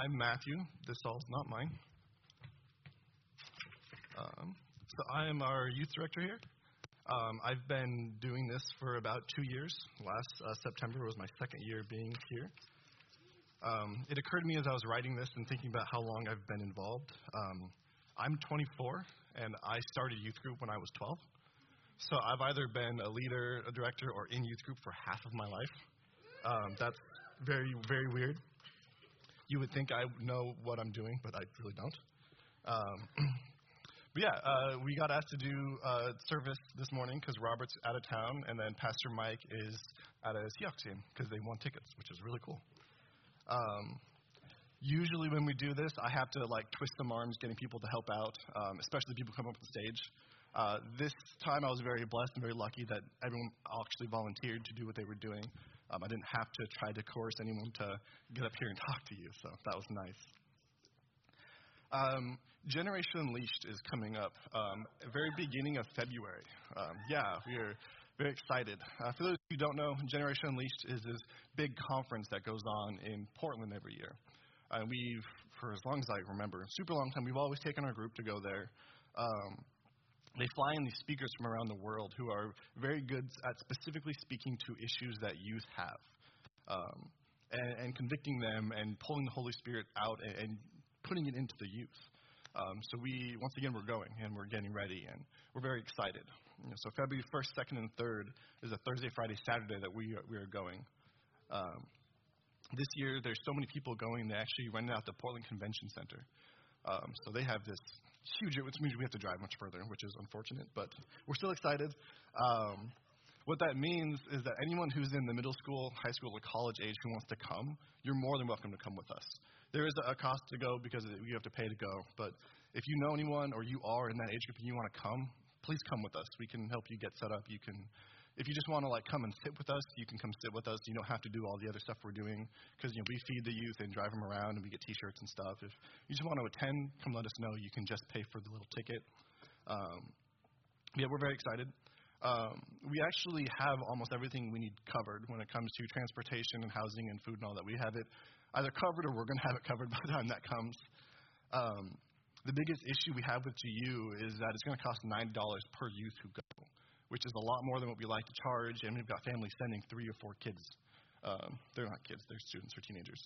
I'm Matthew. This all's not mine. So I am our youth director here. I've been doing this for about 2 years. Last September was my second year being here. It occurred to me as I was writing this and thinking about how long I've been involved. I'm 24, and I started youth group when I was 12. So I've either been a leader, a director, or in youth group for half of my life. That's very, very weird. You would think I know what I'm doing, but I really don't. But yeah, we got asked to do service this morning because Robert's out of town, and then Pastor Mike is at a Seahawks game because they won tickets, which is really cool. Usually when we do this, I have to twist some arms getting people to help out, especially people come up on the stage. This time I was very blessed and very lucky that everyone actually volunteered to do what they were doing. I didn't have to try to coerce anyone to get up here and talk to you, so that was nice. Generation Unleashed is coming up very beginning of February. We are very excited. For those who don't know, Generation Unleashed is this big conference that goes on in Portland every year. We've, for as long as I remember, super long time, we've always taken our group to go there. They fly in these speakers from around the world who are very good at specifically speaking to issues that youth have, and convicting them and pulling the Holy Spirit out and putting it into the youth. So once again, we're going and we're getting ready and we're very excited. So February 1st, 2nd, and 3rd is a Thursday, Friday, Saturday that we are going. This year, there's so many people going, they actually rented out the Portland Convention Center. So they have this huge, which means we have to drive much further, which is unfortunate, but we're still excited. What that means is that anyone who's in the middle school, high school, or college age who wants to come, you're more than welcome to come with us. There is a cost to go because you have to pay to go, but if you know anyone or you are in that age group and you want to come, please come with us. We can help you get set up. If you just want to come and sit with us, you can come sit with us. You don't have to do all the other stuff we're doing because we feed the youth and drive them around and we get T-shirts and stuff. If you just want to attend, come let us know. You can just pay for the little ticket. We're very excited. We actually have almost everything we need covered when it comes to transportation and housing and food and all that. We have it either covered or we're going to have it covered by the time that comes. The biggest issue we have with GU is that it's going to cost $9 per youth who go, which is a lot more than what we like to charge, and we've got families sending 3 or 4 kids. They're not kids, they're students or teenagers.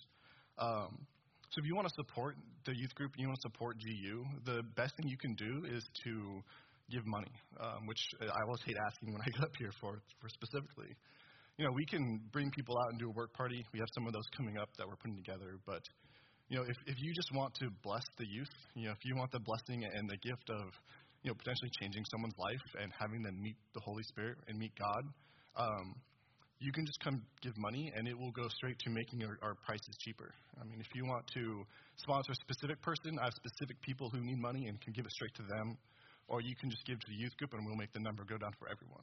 So if you want to support the youth group and you want to support GU, the best thing you can do is to give money, which I always hate asking when I get up here for specifically. We can bring people out and do a work party. We have some of those coming up that we're putting together, but if you just want to bless the youth, if you want the blessing and the gift of potentially changing someone's life and having them meet the Holy Spirit and meet God, you can just come give money, and it will go straight to making our prices cheaper. If you want to sponsor a specific person, I have specific people who need money and can give it straight to them, or you can just give to the youth group, and we'll make the number go down for everyone.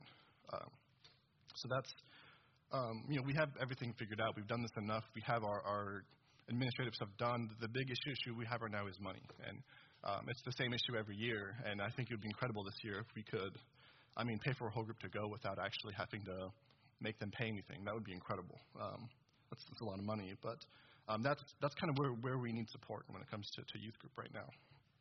So that's, we have everything figured out. We've done this enough. We have our administrative stuff done. The big issue we have right now is money, and it's the same issue every year, and I think it would be incredible this year if we could, pay for a whole group to go without actually having to make them pay anything. That would be incredible. That's a lot of money, but that's kind of where we need support when it comes to youth group right now.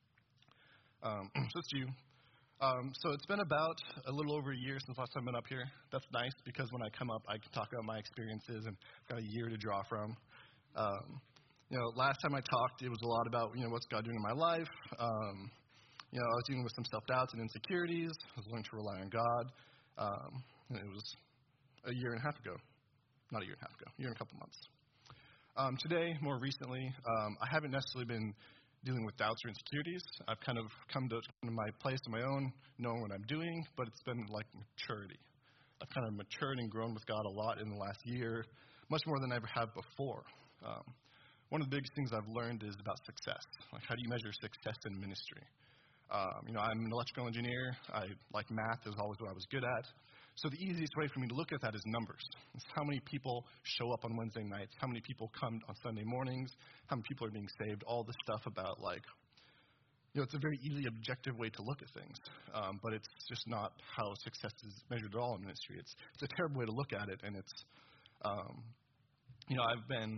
So that's you. So it's been about a little over a year since last time I've been up here. That's nice because when I come up, I can talk about my experiences and I've got a year to draw from. Last time I talked, it was a lot about, what's God doing in my life. I was dealing with some self-doubts and insecurities. I was learning to rely on God. And it was a year and a half ago. Not a year and a half ago. A year and a couple months. Today, more recently, I haven't necessarily been dealing with doubts or insecurities. I've kind of come to my place on my own, knowing what I'm doing, but it's been like maturity. I've kind of matured and grown with God a lot in the last year, much more than I ever have before. One of the biggest things I've learned is about success. How do you measure success in ministry? I'm an electrical engineer. I like math. It was always what I was good at. So the easiest way for me to look at that is numbers. It's how many people show up on Wednesday nights, how many people come on Sunday mornings, how many people are being saved, all this stuff about it's a very easily objective way to look at things, but it's just not how success is measured at all in ministry. It's a terrible way to look at it, and it's, I've been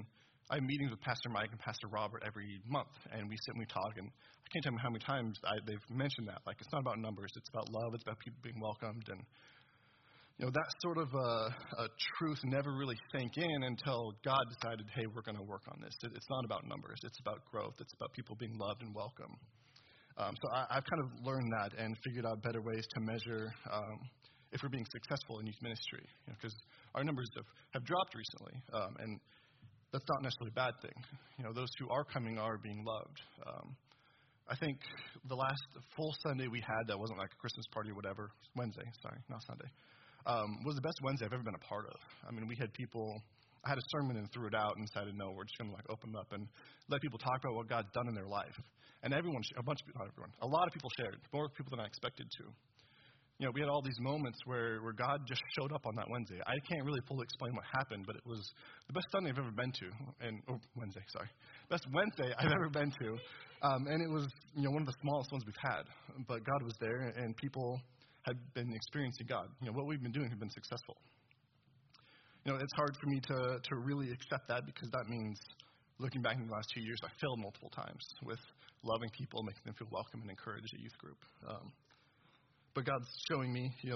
I have meetings with Pastor Mike and Pastor Robert every month, and we sit and we talk, and I can't tell you how many times they've mentioned that. Like, it's not about numbers, it's about love, it's about people being welcomed, and that sort of a truth never really sank in until God decided, hey, we're going to work on this. It's not about numbers, it's about growth, it's about people being loved and welcome. So I've kind of learned that and figured out better ways to measure if we're being successful in youth ministry, because our numbers have dropped recently, and that's not necessarily a bad thing. Those who are coming are being loved. I think the last full Sunday we had that wasn't like a Christmas party or whatever, Wednesday, sorry, not Sunday, was the best Wednesday I've ever been a part of. I mean, we had people, I had a sermon and threw it out and decided, no, we're just going to open it up and let people talk about what God's done in their life. And everyone, a lot of people shared, more people than I expected to. We had all these moments where God just showed up on that Wednesday. I can't really fully explain what happened, but it was the best Sunday I've ever been to. Best Wednesday I've ever been to. And it was, one of the smallest ones we've had. But God was there, and people had been experiencing God. What we've been doing has been successful. It's hard for me to really accept that, because that means, looking back in the last 2 years, I failed multiple times with loving people, making them feel welcome and encouraged at youth group. But God's showing me, it's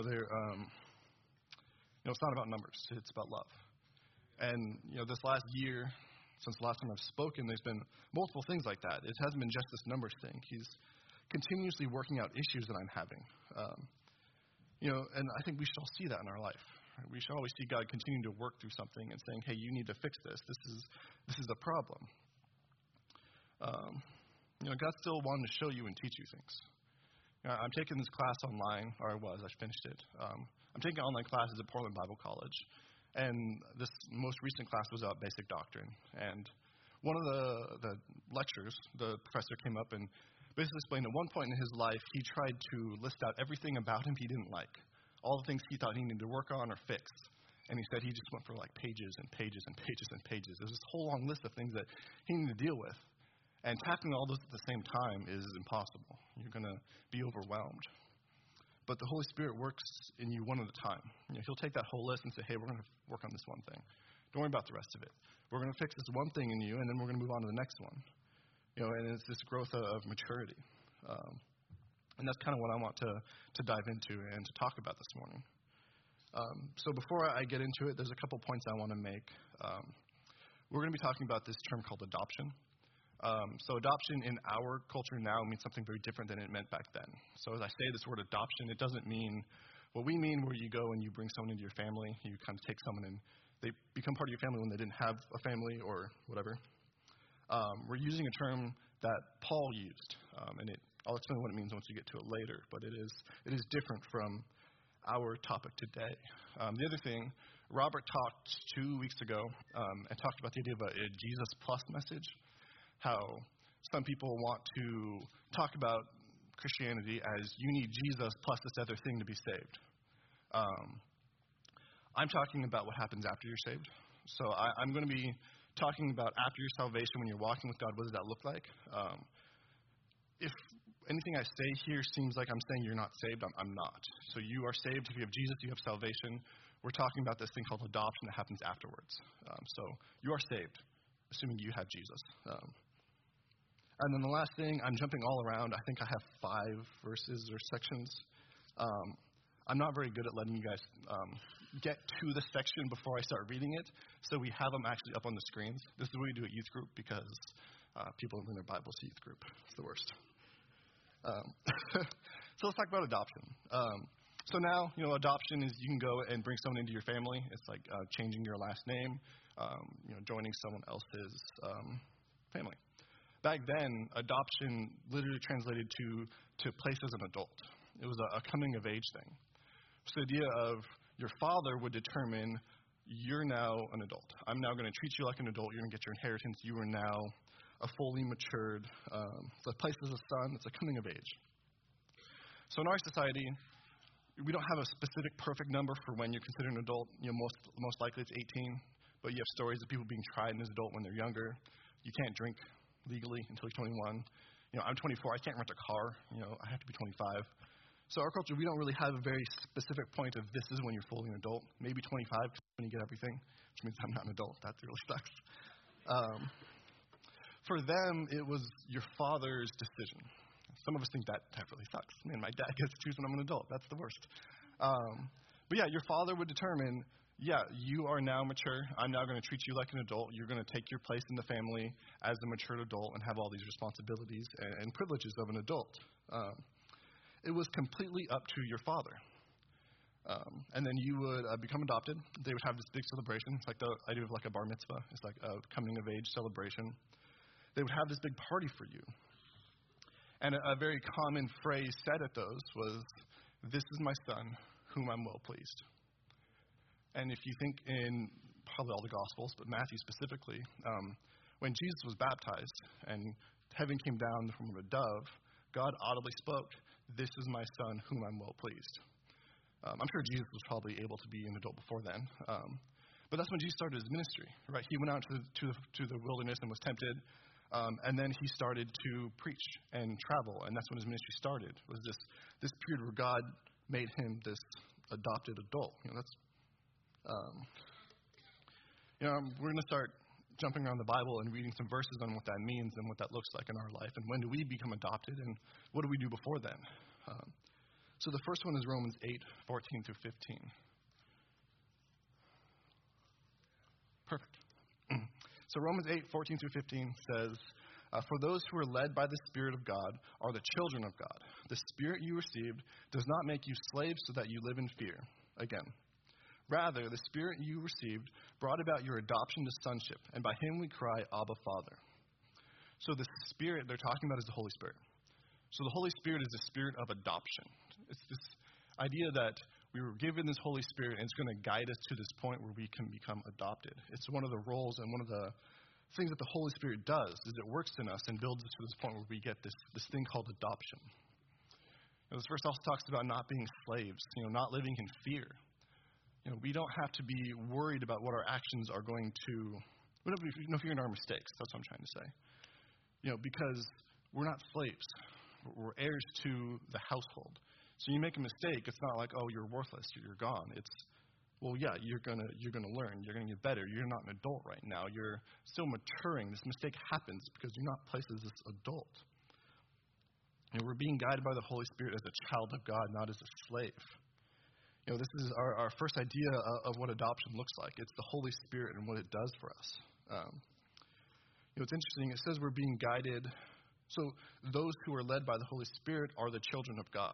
not about numbers, it's about love. And, this last year, since the last time I've spoken, there's been multiple things like that. It hasn't been just this numbers thing. He's continuously working out issues that I'm having. And I think we should all see that in our life. Right? We should always see God continuing to work through something and saying, hey, you need to fix this. This is a problem. God's still wanting to show you and teach you things. I'm taking this class online, or I finished it. I'm taking online classes at Portland Bible College, and this most recent class was about basic doctrine. And one of the lectures, the professor came up and basically explained at one point in his life, he tried to list out everything about him he didn't like, all the things he thought he needed to work on or fix. And he said he just went for pages and pages and pages and pages. There's this whole long list of things that he needed to deal with. And tackling all those at the same time is impossible. You're going to be overwhelmed. But the Holy Spirit works in you one at a time. He'll take that whole list and say, hey, we're going to work on this one thing. Don't worry about the rest of it. We're going to fix this one thing in you, and then we're going to move on to the next one. And it's this growth of maturity. And that's kind of what I want to dive into and to talk about this morning. So before I get into it, there's a couple points I want to make. We're going to be talking about this term called adoption. So adoption in our culture now means something very different than it meant back then. So as I say this word adoption, it doesn't mean what we mean, where you go and you bring someone into your family. You kind of take someone and they become part of your family when they didn't have a family or whatever. We're using a term that Paul used, and I'll explain what it means once we get to it later. But it is different from our topic today. The other thing, Robert talked 2 weeks ago and talked about the idea of a Jesus plus message. How some people want to talk about Christianity as you need Jesus plus this other thing to be saved. I'm talking about what happens after you're saved. So I'm going to be talking about after your salvation, when you're walking with God, what does that look like? If anything I say here seems like I'm saying you're not saved, I'm not. So you are saved. If you have Jesus, you have salvation. We're talking about this thing called adoption that happens afterwards. So you are saved, assuming you have Jesus. And then the last thing, I'm jumping all around. I think I have 5 verses or sections. I'm not very good at letting you guys get to the section before I start reading it, so we have them actually up on the screens. This is what we do at youth group because people don't bring their Bibles to youth group. It's the worst. So let's talk about adoption. So now, adoption is you can go and bring someone into your family. It's like changing your last name, joining someone else's family. Back then, adoption literally translated to place as an adult. It was a coming-of-age thing. So the idea of your father would determine, you're now an adult. I'm now going to treat you like an adult. You're going to get your inheritance. You are now a fully matured. So place as a son. It's a coming-of-age. So in our society, we don't have a specific perfect number for when you're considered an adult. Most likely it's 18, but you have stories of people being tried as an adult when they're younger. You can't drink legally until you're 21. I'm 24. I can't rent a car. I have to be 25. So our culture, we don't really have a very specific point of this is when you're fully an adult. Maybe 25 when you get everything, which means I'm not an adult. That really sucks. Um, for them, it was your father's decision. Some of us think that really sucks. Man, my dad gets to choose when I'm an adult. That's the worst. But yeah, your father would determine, yeah, you are now mature. I'm now going to treat you like an adult. You're going to take your place in the family as a mature adult and have all these responsibilities and privileges of an adult. It was completely up to your father. And then you would become adopted. They would have this big celebration. It's like the idea of like a bar mitzvah. It's like a coming of age celebration. They would have this big party for you. And a very common phrase said at those was, "This is my son, whom I'm well pleased." And if you think in probably all the Gospels, but Matthew specifically, when Jesus was baptized and heaven came down from a dove, God audibly spoke, "This is my son, whom I'm well pleased." I'm sure Jesus was probably able to be an adult before then. But that's when Jesus started his ministry, right? He went out to the wilderness and was tempted. And then he started to preach and travel, and that's when his ministry started. Was this period where God made him this adopted adult? We're going to start jumping around the Bible and reading some verses on what that means and what that looks like in our life, and when do we become adopted, and what do we do before then? So the first one is Romans 8:14 through 15. Perfect. So Romans 8:14 through 15 says, "For those who are led by the Spirit of God are the children of God. The Spirit you received does not make you slaves so that you live in fear. Again, rather, the Spirit you received brought about your adoption to sonship, and by him we cry, Abba, Father." So the Spirit they're talking about is the Holy Spirit. So the Holy Spirit is the Spirit of adoption. It's this idea that we were given this Holy Spirit, and it's going to guide us to this point where we can become adopted. It's one of the roles and one of the things that the Holy Spirit does is it works in us and builds us to this point where we get this thing called adoption. This verse also talks about not being slaves, not living in fear. We don't have to be worried about what our actions are going to, we don't have to be fearing our mistakes. That's what I'm trying to say. Because we're not slaves. We're heirs to the household. So you make a mistake, it's not like, oh, you're worthless, you're gone. It's, well, yeah, you're gonna learn, you're gonna get better. You're not an adult right now. You're still maturing. This mistake happens because you're not placed as this adult. We're being guided by the Holy Spirit as a child of God, not as a slave. This is our first idea of what adoption looks like. It's the Holy Spirit and what it does for us. It's interesting. It says we're being guided. So those who are led by the Holy Spirit are the children of God.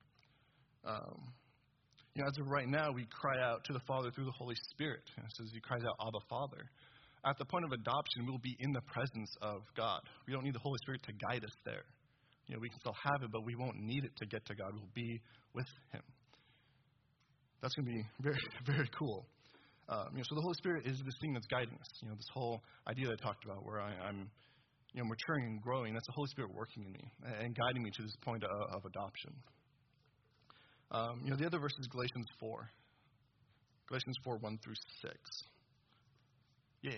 As of right now, we cry out to the Father through the Holy Spirit. It says he cries out, Abba, Father. At the point of adoption, we'll be in the presence of God. We don't need the Holy Spirit to guide us there. We can still have it, but we won't need it to get to God. We'll be with him. That's going to be very, very cool. So the Holy Spirit is this thing that's guiding us. This whole idea that I talked about where I'm maturing and growing. That's the Holy Spirit working in me and guiding me to this point of adoption. The other verse is Galatians 4. Galatians 4, 1 through 6. Yeah.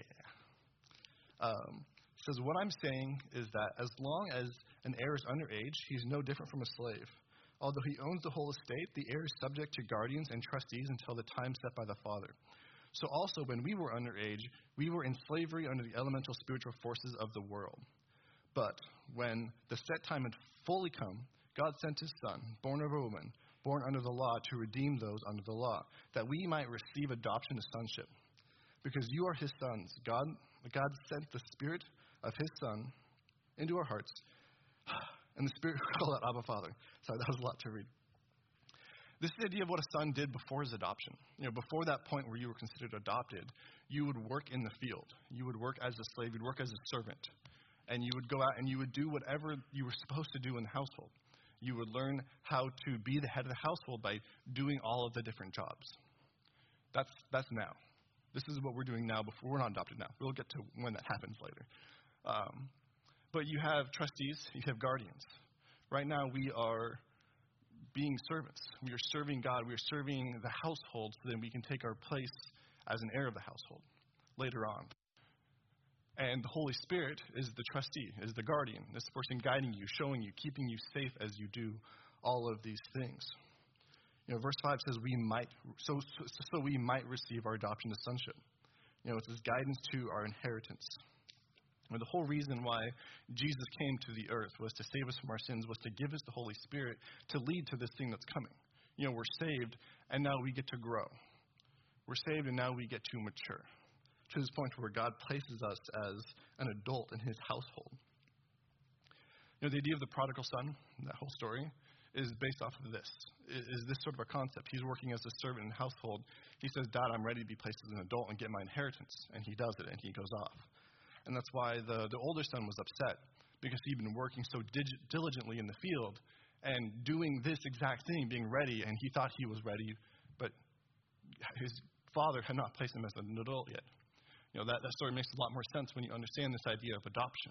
It says, "What I'm saying is that as long as an heir is underage, he's no different from a slave. Although he owns the whole estate, the heir is subject to guardians and trustees until the time set by the father. So also when we were underage, we were in slavery under the elemental spiritual forces of the world. But when the set time had fully come, God sent his Son, born of a woman, born under the law, to redeem those under the law, that we might receive adoption to sonship. Because you are his sons, God sent the Spirit of his Son into our hearts, and the Spirit called out, Abba, Father." Sorry, that was a lot to read. This is the idea of what a son did before his adoption. Before that point where you were considered adopted, you would work in the field. You would work as a slave. You'd work as a servant. And you would go out and you would do whatever you were supposed to do in the household. You would learn how to be the head of the household by doing all of the different jobs. That's now. This is what we're doing now before we're not adopted now. We'll get to when that happens later. But you have trustees, you have guardians. Right now we are being servants. We are serving God. We are serving the household so that we can take our place as an heir of the household later on. And the Holy Spirit is the trustee, is the guardian, this person guiding you, showing you, keeping you safe as you do all of these things. Verse 5 says we might receive our adoption to sonship. It's this guidance to our inheritance. And the whole reason why Jesus came to the earth was to save us from our sins, was to give us the Holy Spirit to lead to this thing that's coming. We're saved, and now we get to grow. We're saved, and now we get to mature to this point where God places us as an adult in his household. The idea of the prodigal son, that whole story, is based off of this. Is this sort of a concept? He's working as a servant in the household. He says, Dad, I'm ready to be placed as an adult and get my inheritance. And he does it, and he goes off. And that's why the older son was upset, because he'd been working so diligently in the field and doing this exact thing, being ready, and he thought he was ready, but his father had not placed him as an adult yet. That story makes a lot more sense when you understand this idea of adoption.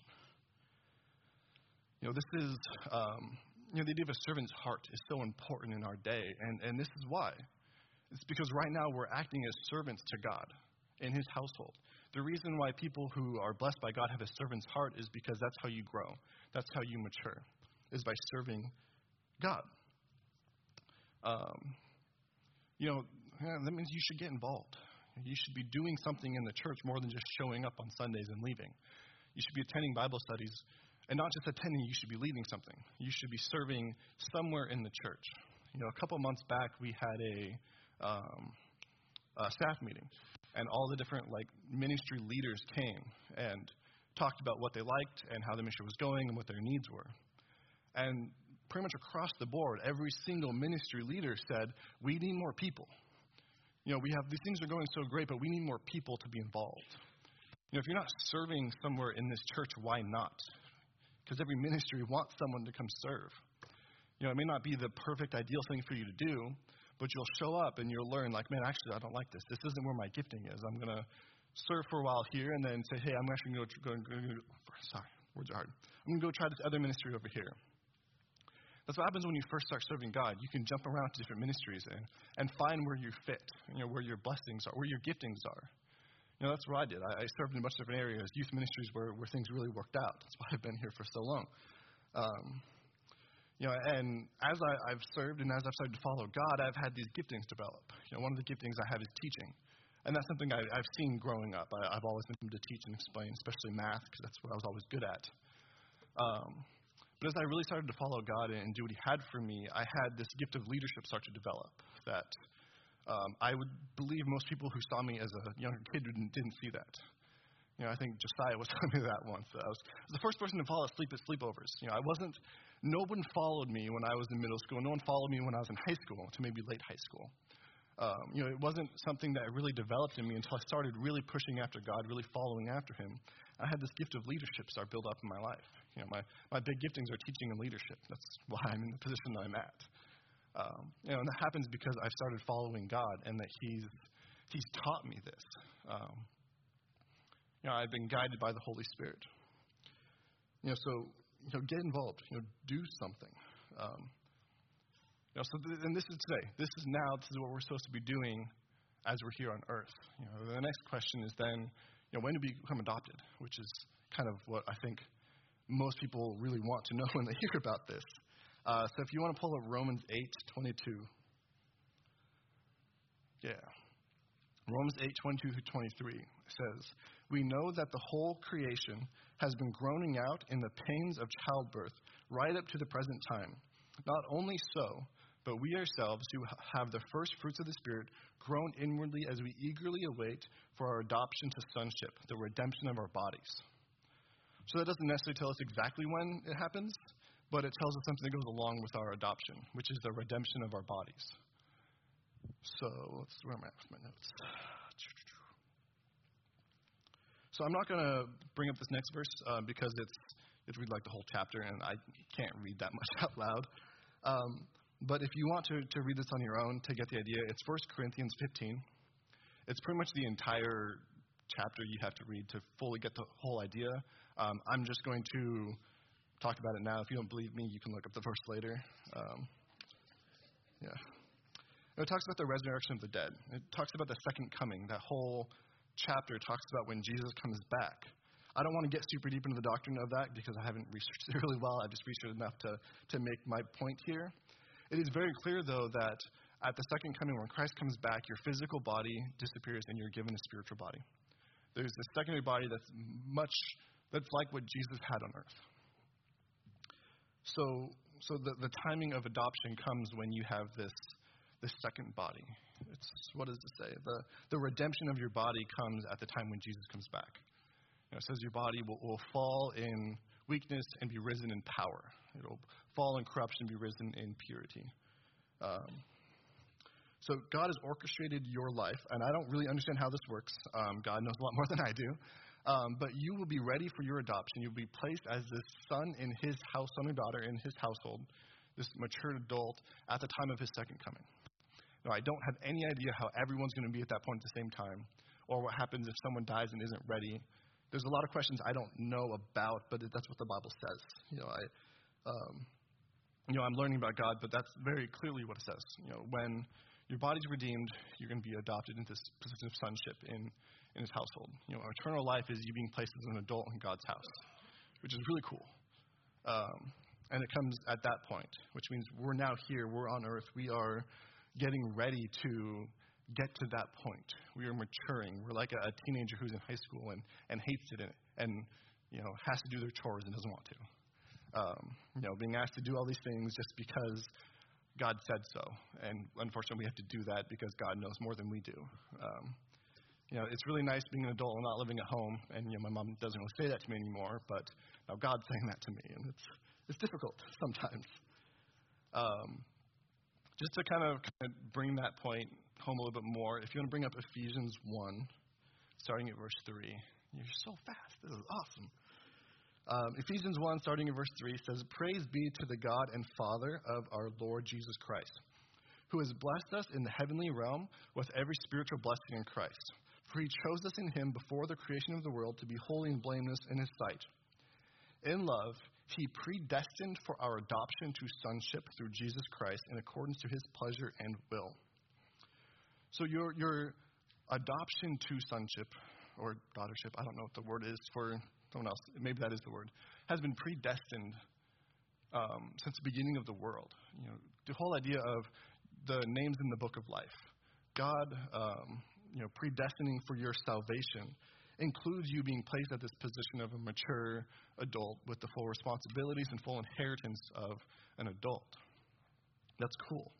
This is, the idea of a servant's heart is so important in our day, and this is why. It's because right now we're acting as servants to God in his household. The reason why people who are blessed by God have a servant's heart is because that's how you grow. That's how you mature, is by serving God. That means you should get involved. You should be doing something in the church more than just showing up on Sundays and leaving. You should be attending Bible studies, and not just attending, you should be leading something. You should be serving somewhere in the church. A couple months back, we had a staff meeting, and all the different ministry leaders came and talked about what they liked and how the mission was going and what their needs were. And pretty much across the board, every single ministry leader said, we need more people. We have these things are going so great, but we need more people to be involved. If you're not serving somewhere in this church, why not? Because every ministry wants someone to come serve. It may not be the perfect, ideal thing for you to do, but you'll show up and you'll learn, man, actually, I don't like this. This isn't where my gifting is. I'm going to serve for a while here and then say, hey, I'm actually going to sorry, words are hard. I'm going to go try this other ministry over here. That's what happens when you first start serving God. You can jump around to different ministries and find where you fit, where your blessings are, where your giftings are. That's what I did. I served in a bunch of different areas, youth ministries where things really worked out. That's why I've been here for so long. And as I've served and as I've started to follow God, I've had these giftings develop. One of the giftings I have is teaching. And that's something I've seen growing up. I've always been able to teach and explain, especially math, because that's what I was always good at. But as I really started to follow God and do what he had for me, I had this gift of leadership start to develop that I would believe most people who saw me as a younger kid didn't see that. I think Josiah was telling me that once. I was the first person to fall asleep at sleepovers. No one followed me when I was in middle school. No one followed me when I was in high school to maybe late high school. It wasn't something that really developed in me until I started really pushing after God, really following after him. I had this gift of leadership start build up in my life. My big giftings are teaching and leadership. That's why I'm in the position that I'm at. And that happens because I've started following God and that he's taught me this. I've been guided by the Holy Spirit. So get involved. Do something. And this is today. This is what we're supposed to be doing as we're here on earth. The next question is then, when do we become adopted? Which is kind of what I think most people really want to know when they hear about this. So if you want to pull up Romans 8:22. Yeah. Romans 8:22-23 says, we know that the whole creation has been groaning out in the pains of childbirth right up to the present time. Not only so, but we ourselves who have the first fruits of the Spirit groan inwardly as we eagerly await for our adoption to sonship, the redemption of our bodies. So that doesn't necessarily tell us exactly when it happens, but it tells us something that goes along with our adoption, which is the redemption of our bodies. So where am I with my notes? So I'm not going to bring up this next verse because it's read like the whole chapter, and I can't read that much out loud. But if you want to read this on your own to get the idea, it's 1 Corinthians 15. It's pretty much the entire chapter you have to read to fully get the whole idea. I'm just going to talk about it now. If you don't believe me, you can look up the verse later. Yeah. It talks about the resurrection of the dead. It talks about the second coming. That whole chapter talks about when Jesus comes back. I don't want to get super deep into the doctrine of that because I haven't researched it really well. I've just researched enough to make my point here. It is very clear, though, that at the second coming, when Christ comes back, your physical body disappears and you're given a spiritual body. There's a secondary body that's like what Jesus had on earth. So the timing of adoption comes when you have this second body. What does it say? The redemption of your body comes at the time when Jesus comes back. It says your body will fall in weakness and be risen in power. It will fall in corruption and be risen in purity. So God has orchestrated your life, and I don't really understand how this works. God knows a lot more than I do. But you will be ready for your adoption. You'll be placed as this son in his house, son or daughter in his household, this mature adult at the time of his second coming. Now, I don't have any idea how everyone's going to be at that point at the same time, or what happens if someone dies and isn't ready. There's a lot of questions I don't know about, but that's what the Bible says. I'm learning about God, but that's very clearly what it says. When your body's redeemed, you're going to be adopted into this position of sonship in his household. Eternal life is you being placed as an adult in God's house, which is really cool. And it comes at that point, which means we're now here, we're on earth, we are getting ready to get to that point. We are maturing. We're like a teenager who's in high school and hates it and has to do their chores and doesn't want to. Being asked to do all these things just because God said so. And unfortunately, we have to do that because God knows more than we do. It's really nice being an adult and not living at home. And my mom doesn't really say that to me anymore, but now God's saying that to me, and it's difficult sometimes. Just to kind of bring that point home a little bit more, if you want to bring up Ephesians 1, starting at verse 3. You're so fast. This is awesome. Ephesians 1, starting at verse 3, says, "Praise be to the God and Father of our Lord Jesus Christ, who has blessed us in the heavenly realm with every spiritual blessing in Christ. For he chose us in him before the creation of the world to be holy and blameless in his sight. In love, he predestined for our adoption to sonship through Jesus Christ in accordance to his pleasure and will." So your adoption to sonship or daughtership, I don't know what the word is for someone else, maybe that is the word, has been predestined since the beginning of the world. The whole idea of the names in the book of life. God, predestining for your salvation includes you being placed at this position of a mature adult with the full responsibilities and full inheritance of an adult. That's cool.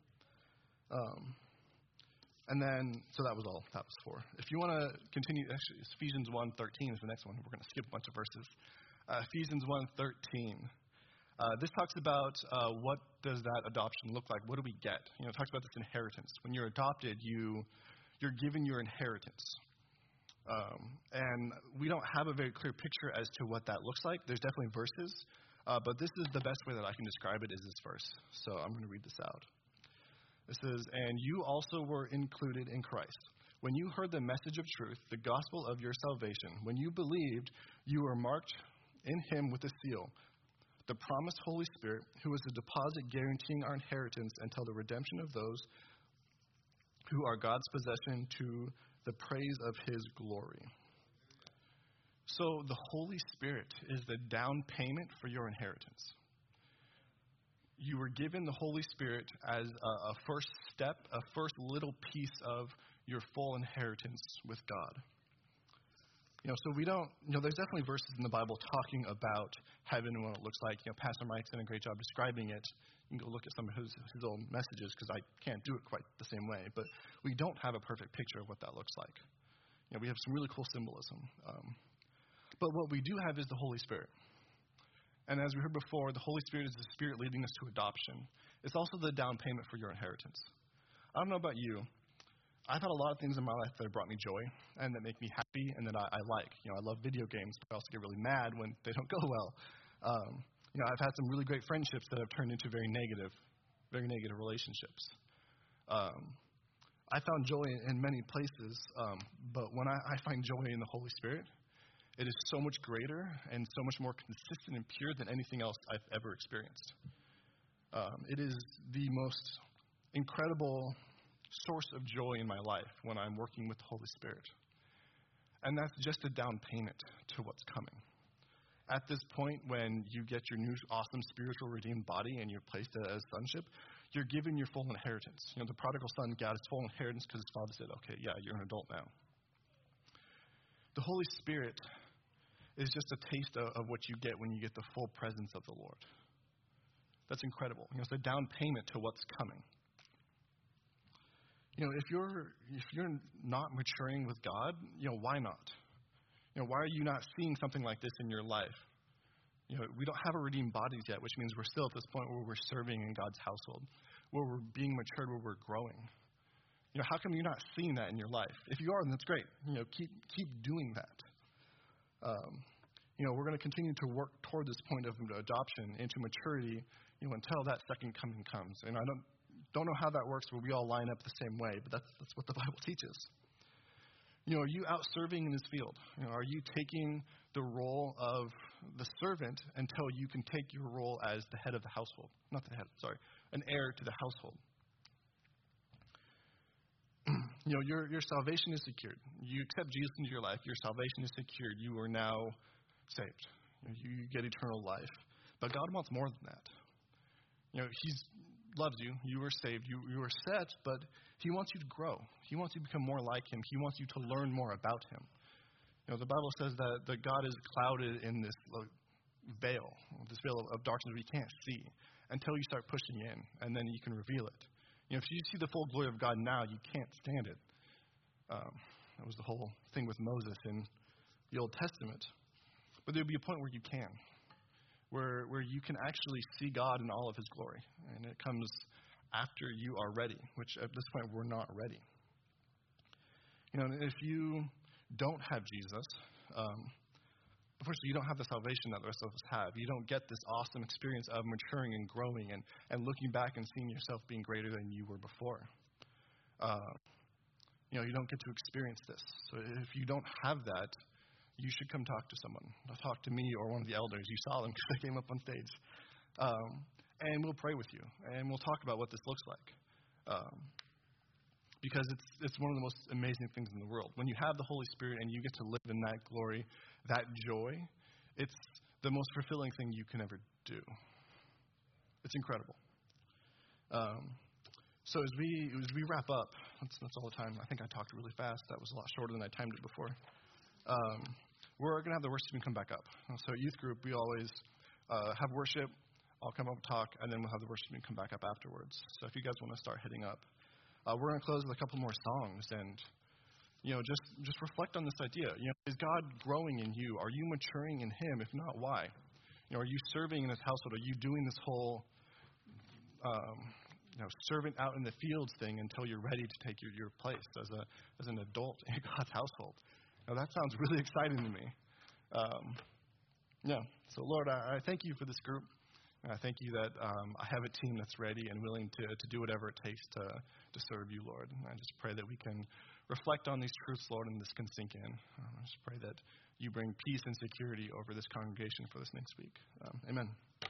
And then, so that was all that was for. If you want to continue, actually, Ephesians 1:13 is the next one. We're going to skip a bunch of verses. Ephesians 1:13. This talks about what does that adoption look like? What do we get? It talks about this inheritance. When you're adopted, you're given your inheritance. And we don't have a very clear picture as to what that looks like. There's definitely verses, but this is the best way that I can describe it is this verse. So I'm going to read this out. It says, "And you also were included in Christ. When you heard the message of truth, the gospel of your salvation, when you believed, you were marked in him with a seal, the promised Holy Spirit, who is the deposit guaranteeing our inheritance until the redemption of those who are God's possession to the praise of his glory." So the Holy Spirit is the down payment for your inheritance. You were given the Holy Spirit as a first step, a first little piece of your full inheritance with God. So we don't, there's definitely verses in the Bible talking about heaven and what it looks like. Pastor Mike's done a great job describing it. You can go look at some of his old messages because I can't do it quite the same way. But we don't have a perfect picture of what that looks like. We have some really cool symbolism. But what we do have is the Holy Spirit. And as we heard before, the Holy Spirit is the Spirit leading us to adoption. It's also the down payment for your inheritance. I don't know about you. I've had a lot of things in my life that have brought me joy and that make me happy and that I like. I love video games, but I also get really mad when they don't go well. I've had some really great friendships that have turned into very negative relationships. I found joy in many places, but when I find joy in the Holy Spirit, it is so much greater and so much more consistent and pure than anything else I've ever experienced. It is the most incredible source of joy in my life when I'm working with the Holy Spirit. And that's just a down payment to what's coming. At this point, when you get your new awesome spiritual redeemed body and you're placed as sonship, you're given your full inheritance. The prodigal son got his full inheritance because his father said, "Okay, yeah, you're an adult now." The Holy Spirit is just a taste of what you get when you get the full presence of the Lord. That's incredible. It's a down payment to what's coming. If you're not maturing with God, why not? Why are you not seeing something like this in your life? We don't have our redeemed bodies yet, which means we're still at this point where we're serving in God's household, where we're being matured, where we're growing. How come you're not seeing that in your life? If you are, then that's great. Keep doing that. We're going to continue to work toward this point of adoption into maturity, until that second coming comes. And I don't know how that works, where we all line up the same way, but that's what the Bible teaches. Are you out serving in this field? Are you taking the role of the servant until you can take your role as the head of the household? Not the head, sorry, an heir to the household. Your salvation is secured. You accept Jesus into your life, your salvation is secured. You are now saved. You get eternal life. But God wants more than that. He loves you. You are saved. You are set, but He wants you to grow. He wants you to become more like Him. He wants you to learn more about Him. The Bible says that God is clouded in this veil of darkness we can't see until you start pushing in, and then you can reveal it. If you see the full glory of God now, you can't stand it. That was the whole thing with Moses in the Old Testament. But there'll be a point where you can, where you can actually see God in all of His glory. And it comes after you are ready, which at this point we're not ready. If you don't have Jesus, unfortunately, you don't have the salvation that the rest of us have. You don't get this awesome experience of maturing and growing and looking back and seeing yourself being greater than you were before. You don't get to experience this. So if you don't have that, you should come talk to someone. Talk to me or one of the elders. You saw them because they came up on stage. And we'll pray with you. And we'll talk about what this looks like. Because it's one of the most amazing things in the world. When you have the Holy Spirit and you get to live in that glory, that joy, it's the most fulfilling thing you can ever do. It's incredible. So as we wrap up, that's all the time. I think I talked really fast. That was a lot shorter than I timed it before. We're going to have the worship team come back up. So youth group, we always have worship. I'll come up and talk, and then we'll have the worship team come back up afterwards. So if you guys want to start heading up. We're going to close with a couple more songs, and just reflect on this idea. Is God growing in you? Are you maturing in Him? If not, why? Are you serving in His household? Are you doing this whole servant out in the fields thing until you're ready to take your place as an adult in God's household? That sounds really exciting to me. So Lord, I thank You for this group. I thank You that I have a team that's ready and willing to do whatever it takes to serve You, Lord. And I just pray that we can reflect on these truths, Lord, and this can sink in. I just pray that You bring peace and security over this congregation for this next week. Amen.